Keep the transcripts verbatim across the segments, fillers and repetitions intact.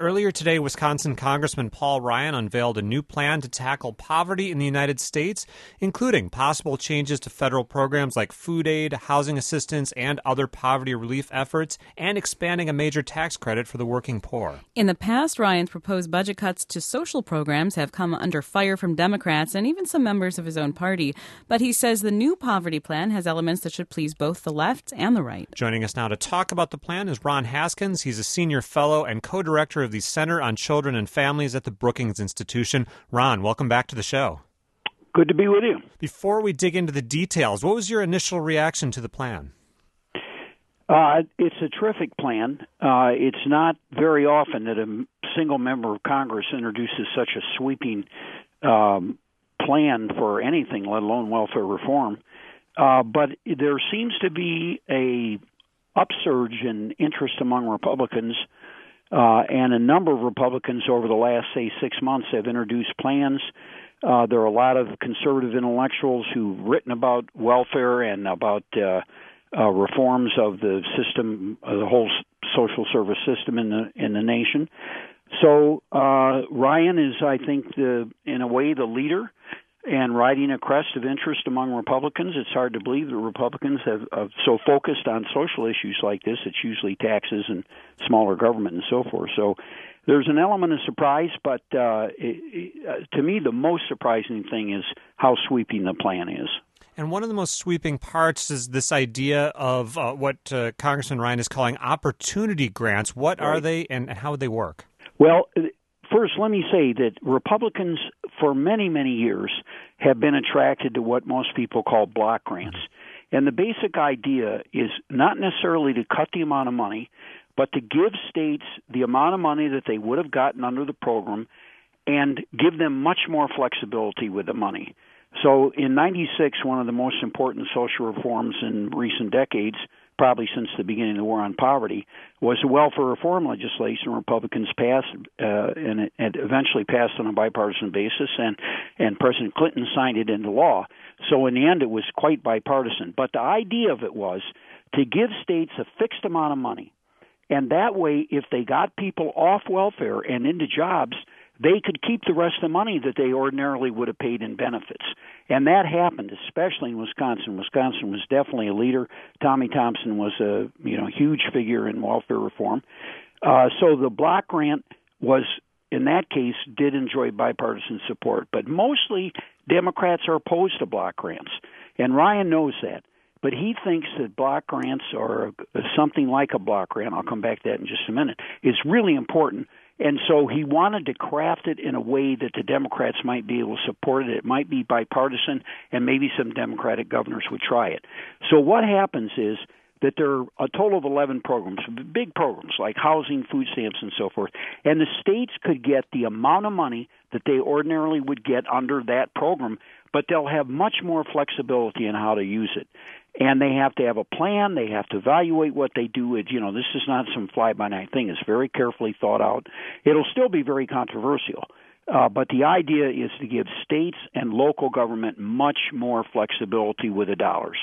Earlier today, Wisconsin Congressman Paul Ryan unveiled a new plan to tackle poverty in the United States, including possible changes to federal programs like food aid, housing assistance, and other poverty relief efforts, and expanding a major tax credit for the working poor. In the past, Ryan's proposed budget cuts to social programs have come under fire from Democrats and even some members of his own party. But he says the new poverty plan has elements that should please both the left and the right. Joining us now to talk about the plan is Ron Haskins. He's a senior fellow and co-director of the Center on Children and Families at the Brookings Institution. Ron, welcome back to the show. Good to be with you. Before we dig into the details, what was your initial reaction to the plan? Uh, it's a terrific plan. Uh, it's not very often that a single member of Congress introduces such a sweeping um, plan for anything, let alone welfare reform. Uh, but there seems to be a upsurge in interest among Republicans, uh, and a number of Republicans over the last, say, six months have introduced plans. Uh, there are a lot of conservative intellectuals who've written about welfare and about uh, uh, reforms of the system, uh, the whole social service system in the in the nation. So uh, Ryan is, I think, the, in a way, the leader and riding a crest of interest among Republicans. It's hard to believe that Republicans have, have so focused on social issues like this. It's usually taxes and smaller government and so forth. So there's an element of surprise, but uh, it, it, to me, the most surprising thing is how sweeping the plan is. And one of the most sweeping parts is this idea of uh, what uh, Congressman Ryan is calling opportunity grants. What Right. are they, and how would they work? Well, first, let me say that Republicans, for many, many years, have been attracted to what most people call block grants. And the basic idea is not necessarily to cut the amount of money, but to give states the amount of money that they would have gotten under the program and give them much more flexibility with the money. So in ninety-six, one of the most important social reforms in recent decades, probably since the beginning of the war on poverty, was the welfare reform legislation Republicans passed, uh, and it, it eventually passed on a bipartisan basis, and, and President Clinton signed it into law. So in the end, it was quite bipartisan. But the idea of it was to give states a fixed amount of money, and that way, if they got people off welfare and into jobs, they could keep the rest of the money that they ordinarily would have paid in benefits. And that happened, especially in Wisconsin. Wisconsin was definitely a leader. Tommy Thompson was a you know huge figure in welfare reform. Uh, so the block grant was, in that case, did enjoy bipartisan support. But mostly Democrats are opposed to block grants. And Ryan knows that. But he thinks that block grants, or something like a block grant, I'll come back to that in just a minute, is really important. And so he wanted to craft it in a way that the Democrats might be able to support it. It might be bipartisan, and maybe some Democratic governors would try it. So what happens is that there are a total of eleven programs, big programs like housing, food stamps, and so forth. And the states could get the amount of money that they ordinarily would get under that program, but they'll have much more flexibility in how to use it. And they have to have a plan. They have to evaluate what they do. It, you know, this is not some fly-by-night thing. It's very carefully thought out. It'll still be very controversial. Uh, but the idea is to give states and local government much more flexibility with the dollars.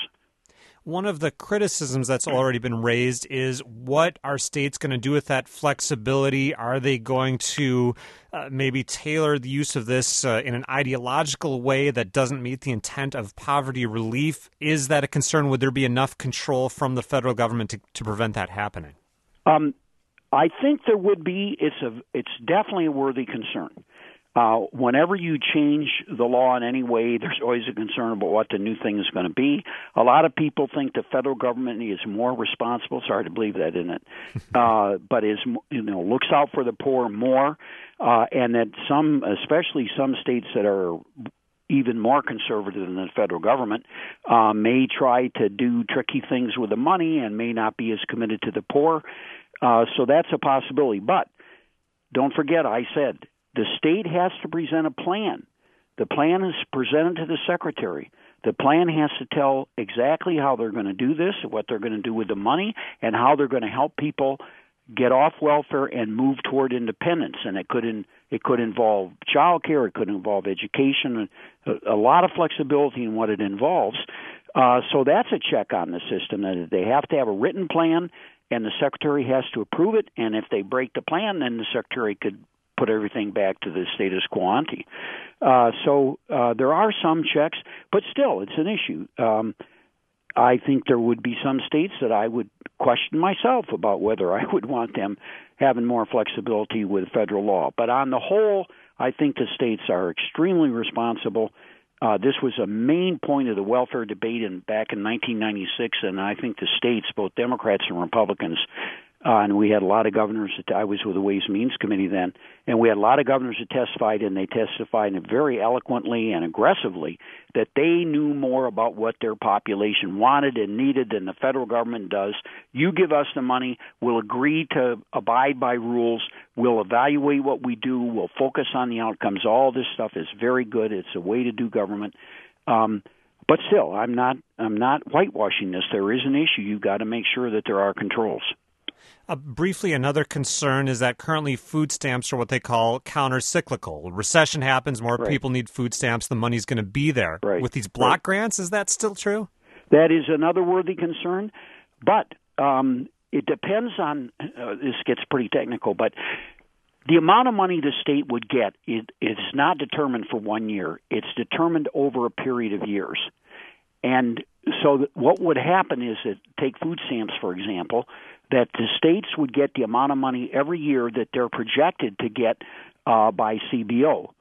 One of the criticisms that's already been raised is, what are states going to do with that flexibility? Are they going to uh, maybe tailor the use of this uh, in an ideological way that doesn't meet the intent of poverty relief? Is that a concern? Would there be enough control from the federal government to, to prevent that happening? Um, I think there would be. It's a. It's definitely a worthy concern. Uh, whenever you change the law in any way, there's always a concern about what the new thing is going to be. A lot of people think the federal government is more responsible. It's hard to believe that, isn't it? Uh, but is you know looks out for the poor more, uh, and that some, especially some states that are even more conservative than the federal government, uh, may try to do tricky things with the money and may not be as committed to the poor. Uh, so that's a possibility. But don't forget, I said, the state has to present a plan. The plan is presented to the secretary. The plan has to tell exactly how they're going to do this, what they're going to do with the money, and how they're going to help people get off welfare and move toward independence. And it could in, it could involve child care, it could involve education, a, a lot of flexibility in what it involves. Uh, so that's a check on the system, that they have to have a written plan, and the secretary has to approve it. And if they break the plan, then the secretary could put everything back to the status quo ante. Uh, so uh, there are some checks, but still, it's an issue. Um, I think there would be some states that I would question myself about whether I would want them having more flexibility with federal law. But on the whole, I think the states are extremely responsible. Uh, this was a main point of the welfare debate in, back in nineteen ninety-six, and I think the states, both Democrats and Republicans, uh, and we had a lot of governors, that, I was with the Ways and Means Committee then, and we had a lot of governors that testified, and they testified very eloquently and aggressively that they knew more about what their population wanted and needed than the federal government does. You give us the money, we'll agree to abide by rules, we'll evaluate what we do, we'll focus on the outcomes. All this stuff is very good. It's a way to do government. Um, but still, I'm not I'm not whitewashing this. There is an issue. You've got to make sure that there are controls. Uh, briefly, another concern is that currently food stamps are what they call counter-cyclical. Recession happens, more right. people need food stamps, the money's going to be there. Right. With these block right. grants, is that still true? That is another worthy concern, but um, it depends on, uh, this gets pretty technical, but the amount of money the state would get is it, not determined for one year. It's determined over a period of years. And so what would happen is that, take food stamps, for example, that the states would get the amount of money every year that they're projected to get uh, by C B O.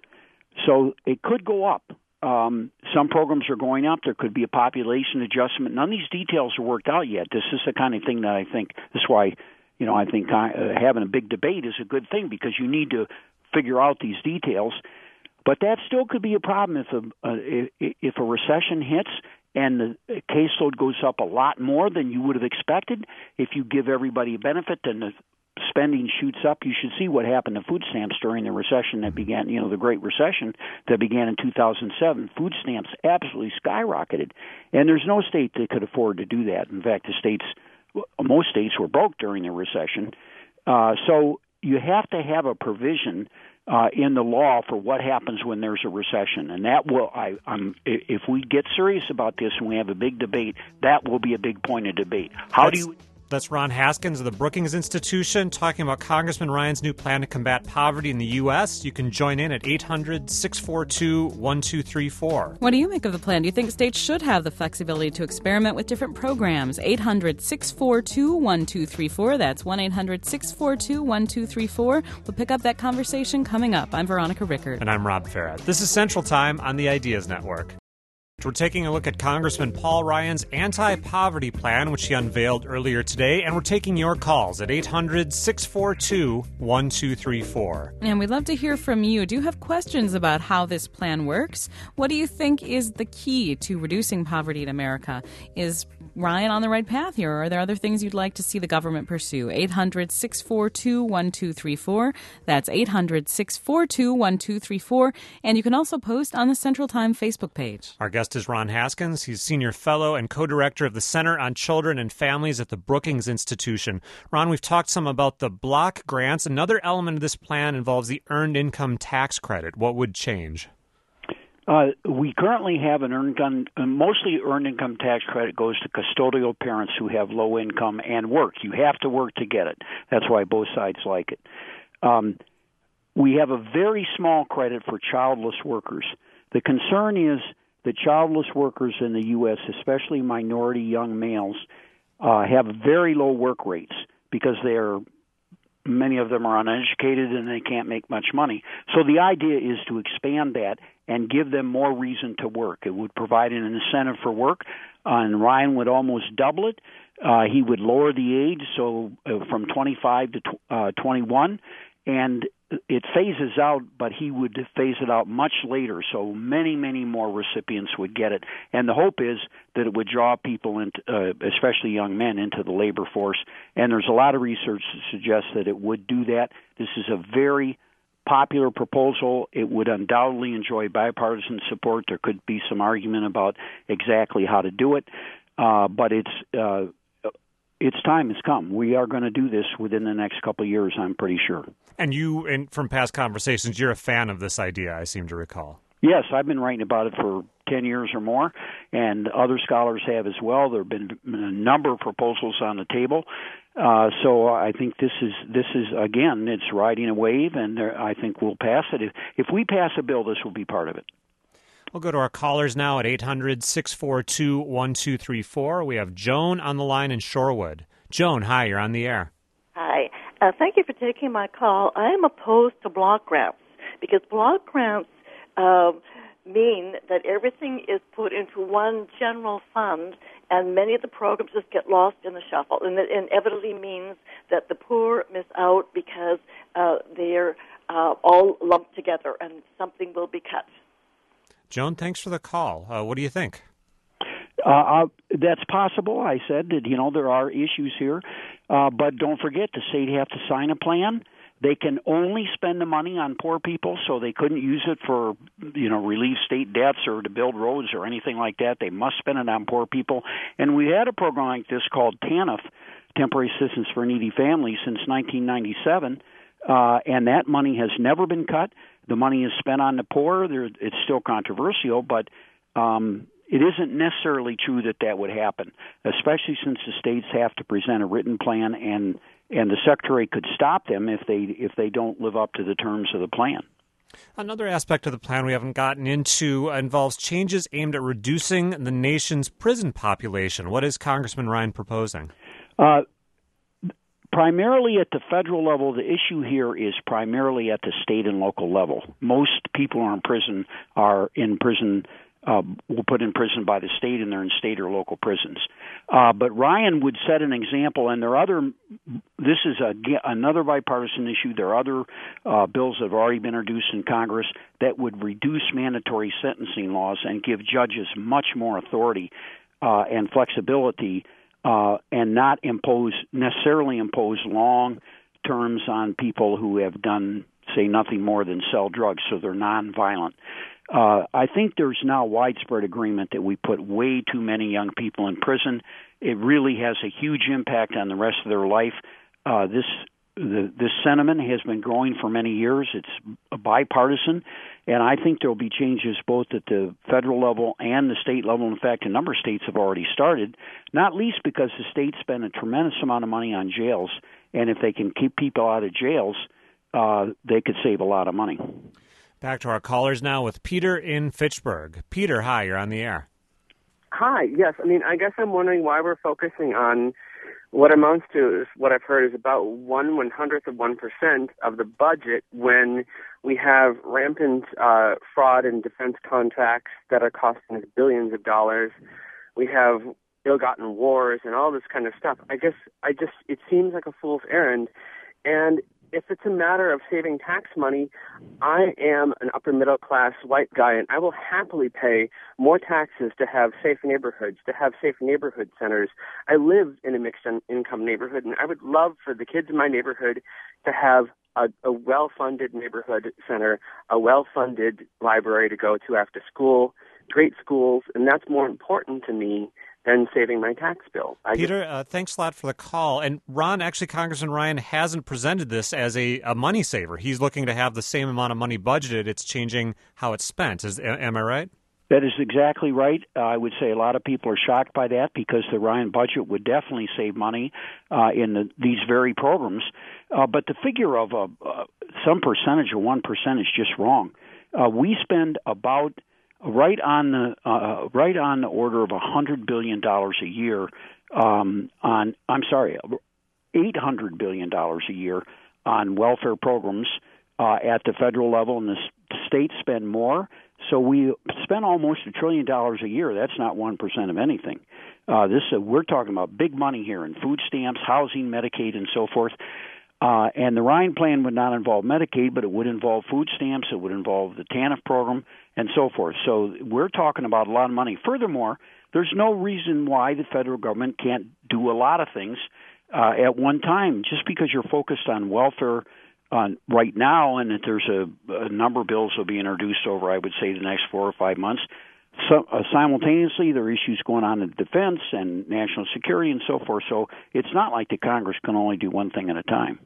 So it could go up. Um, some programs are going up. There could be a population adjustment. None of these details are worked out yet. This is the kind of thing that I think, this is why, you know, I think uh, having a big debate is a good thing, because you need to figure out these details. But that still could be a problem if a, uh, if, if a recession hits and the caseload goes up a lot more than you would have expected. If you give everybody a benefit, then the spending shoots up. You should see what happened to food stamps during the recession that began, you know, the Great Recession that began in two thousand seven. Food stamps absolutely skyrocketed, and there's no state that could afford to do that. In fact, the states, most states were broke during the recession. Uh, so you have to have a provision Uh, in the law for what happens when there's a recession, and that will. I, I'm, if we get serious about this and we have a big debate, that will be a big point of debate. How That's- do you? That's Ron Haskins of the Brookings Institution talking about Congressman Ryan's new plan to combat poverty in the U S. You can join in at eight hundred, six four two, one two three four. What do you make of the plan? Do you think states should have the flexibility to experiment with different programs? eight hundred, six four two, one two three four. That's one eight hundred, six four two, one two three four. We'll pick up that conversation coming up. I'm Veronica Rickert. And I'm Rob Farrett. This is Central Time on the Ideas Network. We're taking a look at Congressman Paul Ryan's anti-poverty plan, which he unveiled earlier today, and we're taking your calls at eight hundred, six four two, one two three four. And we'd love to hear from you. Do you have questions about how this plan works? What do you think is the key to reducing poverty in America? Is Ryan on the right path here, or are there other things you'd like to see the government pursue? eight hundred, six four two, one two three four. That's eight hundred, six four two, one two three four. And you can also post on the Central Time Facebook page. Our guest is Ron Haskins. He's senior fellow and co-director of the Center on Children and Families at the Brookings Institution. Ron, we've talked some about the block grants. Another element of this plan involves the Earned Income Tax Credit. What would change? Uh, we currently have an earned income, mostly earned income tax credit goes to custodial parents who have low income and work. You have to work to get it. That's why both sides like it. Um, we have a very small credit for childless workers. The concern is that childless workers in the U S, especially minority young males, uh, have very low work rates because they're many of them are uneducated and they can't make much money. So the idea is to expand that and give them more reason to work. It would provide an incentive for work, uh, and Ryan would almost double it. Uh, he would lower the age so uh, from twenty-five to uh, twenty-one, and it phases out, but he would phase it out much later, so many, many more recipients would get it. And the hope is that it would draw people, into, uh, especially young men, into the labor force. And there's a lot of research that suggests that it would do that. This is a very popular proposal. It would undoubtedly enjoy bipartisan support. There could be some argument about exactly how to do it, uh, but it's uh, its time has come. We are going to do this within the next couple of years, I'm pretty sure. And you, in, from past conversations, you're a fan of this idea, I seem to recall. Yes, I've been writing about it for ten years or more, and other scholars have as well. There have been a number of proposals on the table. Uh, so I think this is this is again, it's riding a wave, and there, I think we'll pass it. If, if we pass a bill, this will be part of it. We'll go to our callers now at eight hundred, six four two, one two three four. We have Joan on the line in Shorewood. Joan, hi, you're on the air. Hi. Uh, thank you for taking my call. I am opposed to block grants because block grants uh, mean that everything is put into one general fund and many of the programs just get lost in the shuffle. And it inevitably means that the poor miss out because uh, they're uh, all lumped together and something will be cut. Joan, thanks for the call. Uh, what do you think? Uh, uh, that's possible. I said that, you know, there are issues here. Uh, but don't forget, the state have to sign a plan. They can only spend the money on poor people, so they couldn't use it for, you know, relieve state debts or to build roads or anything like that. They must spend it on poor people. And we had a program like this called TANF, Temporary Assistance for Needy Families, since nineteen ninety-seven, uh, and that money has never been cut. The money is spent on the poor. There, it's still controversial, but um, it isn't necessarily true that that would happen, especially since the states have to present a written plan, and and the secretary could stop them if they if they don't live up to the terms of the plan. Another aspect of the plan we haven't gotten into involves changes aimed at reducing the nation's prison population. What is Congressman Ryan proposing? Uh, primarily at the federal level, the issue here is primarily at the state and local level. Most people who are in prison are in prison Uh, were put in prison by the state, and they're in state or local prisons. Uh, but Ryan would set an example, and there are other. This is a, another bipartisan issue. There are other uh, bills that have already been introduced in Congress that would reduce mandatory sentencing laws and give judges much more authority uh, and flexibility, uh, and not impose necessarily impose long terms on people who have done, say, nothing more than sell drugs, so they're nonviolent. Uh, I think there's now widespread agreement that we put way too many young people in prison. It really has a huge impact on the rest of their life. Uh, this the, this sentiment has been growing for many years. It's bipartisan, and I think there will be changes both at the federal level and the state level. In fact, a number of states have already started, not least because the states spend a tremendous amount of money on jails, and if they can keep people out of jails, uh, they could save a lot of money. Back to our callers now with Peter in Fitchburg. Peter, hi, you're on the air. Hi, yes. I mean, I guess I'm wondering why we're focusing on what amounts to, what I've heard is about one one-hundredth of one percent of the budget when we have rampant uh, fraud in defense contracts that are costing us billions of dollars. We have ill-gotten wars and all this kind of stuff. I guess I just, it seems like a fool's errand. And if it's a matter of saving tax money, I am an upper middle class white guy, and I will happily pay more taxes to have safe neighborhoods, to have safe neighborhood centers. I live in a mixed income neighborhood, and I would love for the kids in my neighborhood to have a, a well-funded neighborhood center, a well-funded library to go to after school, great schools, and that's more important to me than saving my tax bill. I Peter, uh, thanks a lot for the call. And Ron, actually, Congressman Ryan hasn't presented this as a, a money saver. He's looking to have the same amount of money budgeted. It's changing how it's spent. Is, am I right? That is exactly right. Uh, I would say a lot of people are shocked by that because the Ryan budget would definitely save money uh, in the, these very programs. Uh, but the figure of uh, uh, some percentage or one percent is just wrong. Uh, we spend about right on the uh, right on the order of a hundred billion dollars a year um, on. I'm sorry, eight hundred billion dollars a year on welfare programs uh, at the federal level, and the states spend more. So we spend almost a trillion dollars a year. That's not one percent of anything. Uh, this uh, we're talking about big money here in food stamps, housing, Medicaid, and so forth. Uh, and the Ryan plan would not involve Medicaid, but it would involve food stamps, it would involve the TANF program, and so forth. So we're talking about a lot of money. Furthermore, there's no reason why the federal government can't do a lot of things uh, at one time. Just because you're focused on welfare on right now, and that there's a, a number of bills will be introduced over, I would say, the next four or five months. So, uh, simultaneously, there are issues going on in defense and national security and so forth. So it's not like the Congress can only do one thing at a time.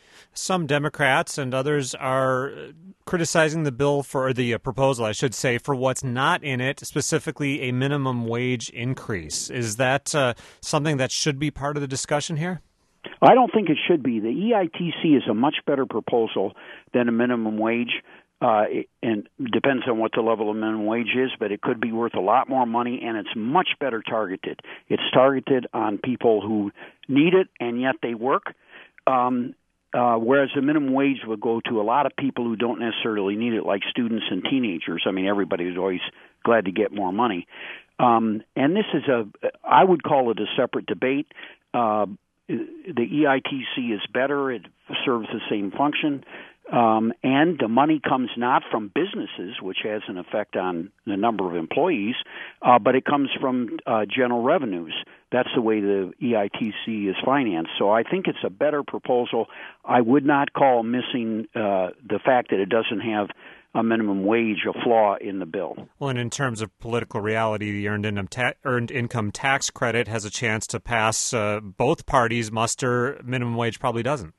Some Democrats and others are criticizing the bill for or the uh, proposal, I should say, for what's not in it, specifically a minimum wage increase. Is that uh, something that should be part of the discussion here? I don't think it should be. The E I T C is a much better proposal than a minimum wage. Uh, and it depends on what the level of minimum wage is, but it could be worth a lot more money, and it's much better targeted. It's targeted on people who need it, and yet they work, um, uh, whereas the minimum wage would go to a lot of people who don't necessarily need it, like students and teenagers. I mean, everybody's always glad to get more money. Um, and this is a, I would call it a separate debate. Uh, the E I T C is better. It serves the same function. Um, and the money comes not from businesses, which has an effect on the number of employees, uh, but it comes from uh, general revenues. That's the way the E I T C is financed. So I think it's a better proposal. I would not call missing uh, the fact that it doesn't have a minimum wage a flaw in the bill. Well, and in terms of political reality, the earned income, ta- earned income tax credit has a chance to pass uh, both parties' muster. Minimum wage probably doesn't.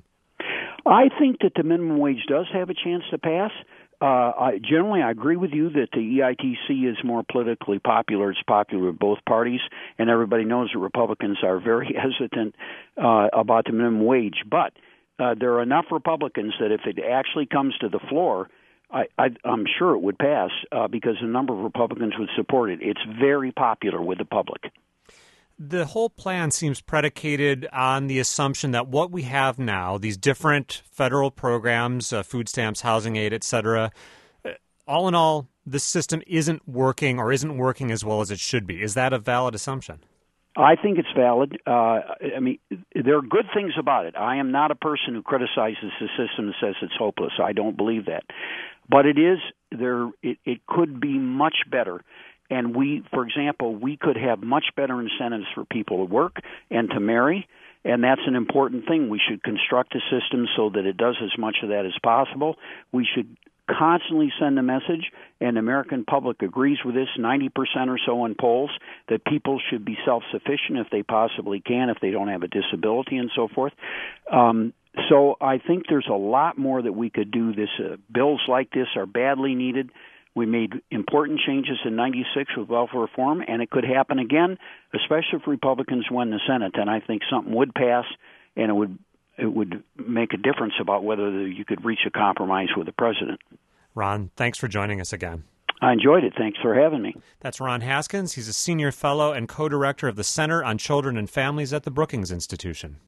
I think that the minimum wage does have a chance to pass. Uh, I, generally, I agree with you that the E I T C is more politically popular. It's popular with both parties, and everybody knows that Republicans are very hesitant uh, about the minimum wage. But uh, there are enough Republicans that if it actually comes to the floor, I, I, I'm sure it would pass uh, because a number of Republicans would support it. It's very popular with the public. The whole plan seems predicated on the assumption that what we have now, these different federal programs, uh, food stamps, housing aid, et cetera, uh, all in all, this system isn't working or isn't working as well as it should be. Is that a valid assumption? I think it's valid. Uh, I mean, there are good things about it. I am not a person who criticizes the system and says it's hopeless. I don't believe that. But it is there. It, it could be much better. And we, for example, we could have much better incentives for people to work and to marry, and that's an important thing. We should construct a system so that it does as much of that as possible. We should constantly send a message, and the American public agrees with this, ninety percent or so in polls, that people should be self-sufficient if they possibly can, if they don't have a disability and so forth. Um, so I think there's a lot more that we could do. This uh, bills like this are badly needed. We made important changes in ninety-six with welfare reform, and it could happen again, especially if Republicans win the Senate. And I think something would pass, and it would it would make a difference about whether you could reach a compromise with the president. Ron, thanks for joining us again. I enjoyed it. Thanks for having me. That's Ron Haskins. He's a senior fellow and co-director of the Center on Children and Families at the Brookings Institution.